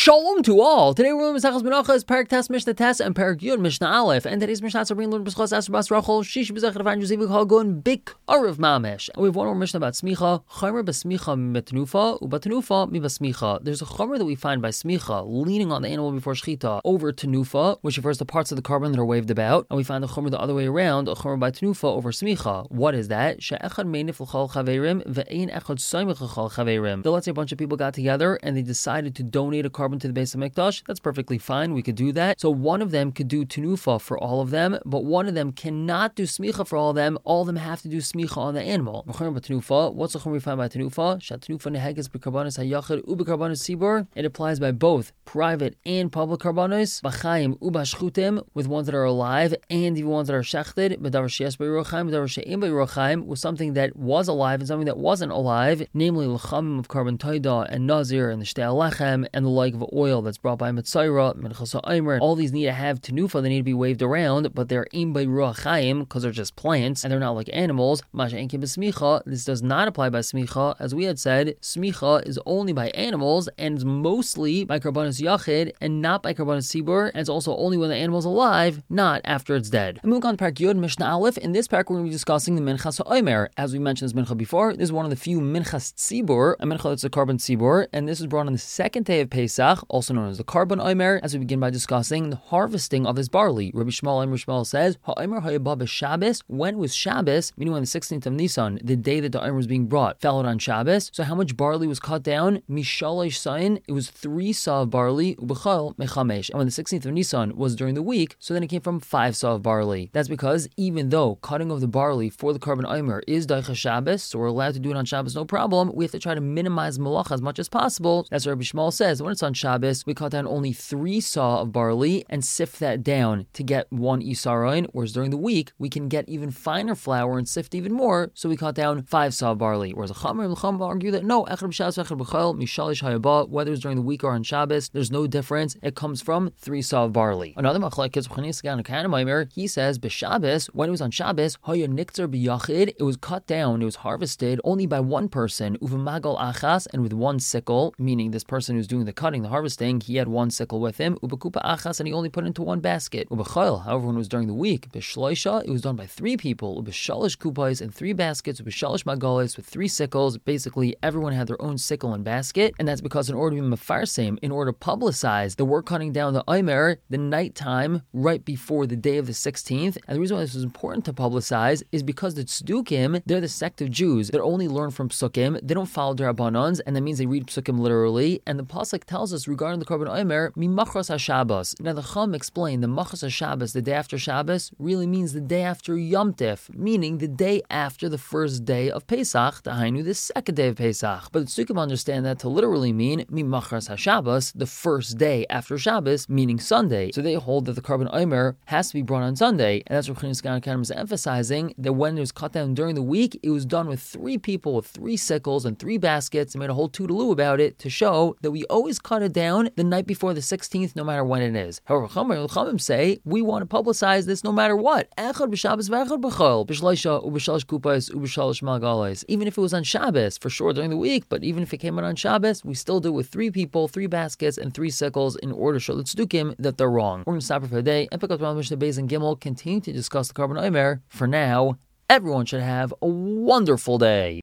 Shalom to all. Today we're learning Maseches Menachos, Perek Tes Mishnah Tes, and Perek Yud Mishnah Aleph. And today's Mishnah Tes are being learned B'schos Asher Bas Rachel, Shish B'zechar Avan Yuzivik Hagun Bik Arav Mamish. And we have one more Mishnah about Smicha. Chomer B'Smicha Mitnufa, U'Batnufa Mi B'Smicha. There's a chomer that we find by Smicha, leaning on the animal before Shechita, over Tenufa, which refers to parts of the carbon that are waved about. And we find a chomer the other way around, a chomer by Tenufa over Smicha. What is that? She'echad Meinif L'chol Chaverim, Ve'ein Echad Soymech L'chol Chaverim. So let's say a bunch of people got together and they decided to donate a carbon to the Beis HaMikdash. That's perfectly fine. We could do that. So one of them could do tenufa for all of them, but one of them cannot do smicha for all of them. All of them have to do smicha on the animal. What's the chum we find by tenufa? It applies by both private and public karbanos, b'chaim u'b'shchutim, with ones that are alive and even ones that are shechted, with something that was alive and something that wasn't alive, namely l'chamim of carbon taida and nazir and the shtel lechem and the like of oil that's brought by Mitzayra, Minchasa Aimer. All these need to have tenufa, they need to be waved around, but they're im by ruach chaim because they're just plants and they're not like animals. Masha enkim b'smicha. This does not apply by smicha. As we had said, smicha is only by animals and is mostly by karbanos yachid and not by karbanos sibur, and it's also only when the animal's alive, not after it's dead. And moving on to Perek Yud Mishnah Aleph. In this parak, we're going to be discussing the Minchas Aimer. As we mentioned this mincha before, this is one of the few minchas tzibur, a mincha that's a carbon tzibur, and this is brought on the second day of Pesach, also known as the carbon Omer, as we begin by discussing the harvesting of this barley. Rabbi Shmuel says, Ha'omer ha'yabah b'Shabbos, when was Shabbos, meaning when the 16th of Nisan, the day that the Omer was being brought, fell out on Shabbos. So how much barley was cut down? Mishalosh sayin, it was 3 saw of barley, ubechal mechamesh. And when the 16th of Nisan was during the week, so then it came from 5 saw of barley. That's because even though cutting of the barley for the carbon Omer is daicha Shabbos, so we're allowed to do it on Shabbos, no problem, we have to try to minimize malacha as much as possible. That's what Rabbi Shmuel says. When it's on Shabbos, we cut down only 3 saw of barley and sift that down to get 1 isaroin, whereas during the week, we can get even finer flour and sift even more, so we cut down 5 saw of barley. Whereas the Chamer and the Chum argue that no, echad b'Shabbos, echad b'chol, mishalish hayabah, whether it's during the week or on Shabbos, there's no difference. It comes from 3 saw of barley. Another machlekes, he says, b'Shabbos, when it was on Shabbos, haya niktzar b'yachid, it was cut down, it was harvested only by one person, uv'magal achas, and with 1 sickle, meaning this person who's doing the cutting, the harvesting, he had 1 sickle with him, ubekupa achas, and he only put it into 1 basket. Ubechol, however, when it was during the week, b'shloisha, it was done by 3 people, ubeshalish kupais and 3 baskets, ubeshalish magalis with 3 sickles. Basically, everyone had their own sickle and basket, and that's because in order to be mefarsim, in order to publicize the work cutting down the Omer, the nighttime right before the day of the 16th, and the reason why this was important to publicize is because the tzdukim, they're the sect of Jews that only learn from psukim, they don't follow their rabbanans, and that means they read psukim literally, and the pasuk tells us regarding the carbon Omer, mimachras HaShabbos. Now the Chum explained the machras HaShabbos, the day after Shabbos, really means the day after Yom Tif, meaning the day after the first day of Pesach, dahainu, the second day of Pesach. But the Tzukim understand that to literally mean mimachras HaShabbos, the first day after Shabbos, meaning Sunday. So they hold that the carbon Omer has to be brought on Sunday, and that's what Chinas Gan is emphasizing, that when it was cut down during the week, it was done with 3 people with 3 sickles and 3 baskets, and made a whole toodaloo about it to show that we always cut it down the night before the 16th, no matter when it is. However, Chachamim say we want to publicize this no matter what. Echad b'Shabbos v'echad b'chol, b'shloisha u'b'shalosh kupais u'b'shalosh malgalais. Even if it was on Shabbos, for sure during the week, but even if it came out on Shabbos, we still do it with 3 people, 3 baskets, and 3 sickles in order to show the tzdukim that they're wrong. We're going to stop here for the day and pick up the Mishnah Beis and Gimel, continue to discuss the carbon Omer. For now, everyone should have a wonderful day.